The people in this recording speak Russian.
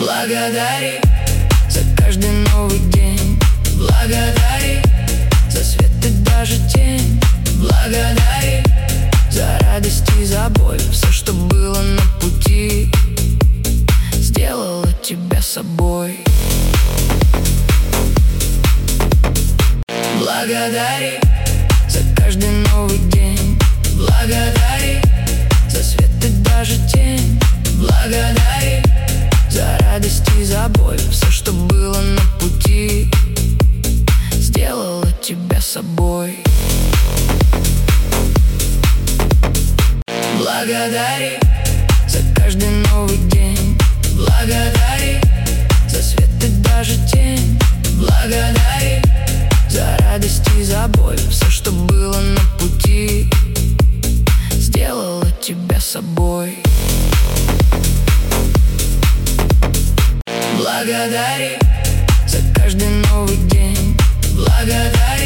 Благодари за каждый новый день. Благодари за свет и даже тень. Благодари за радость и за боль. Все, что было на пути, сделало тебя собой. Благодари за каждый новый день. Благодари за свет и даже тень. Благодари за радость и за боль. Все, что было на пути, сделало тебя собой. Благодари за каждый новый день. Благодари за свет и даже тень. Благодари за радость и за боль. Все, что было на пути, сделало тебя собой. Благодари за каждый новый день. Благодари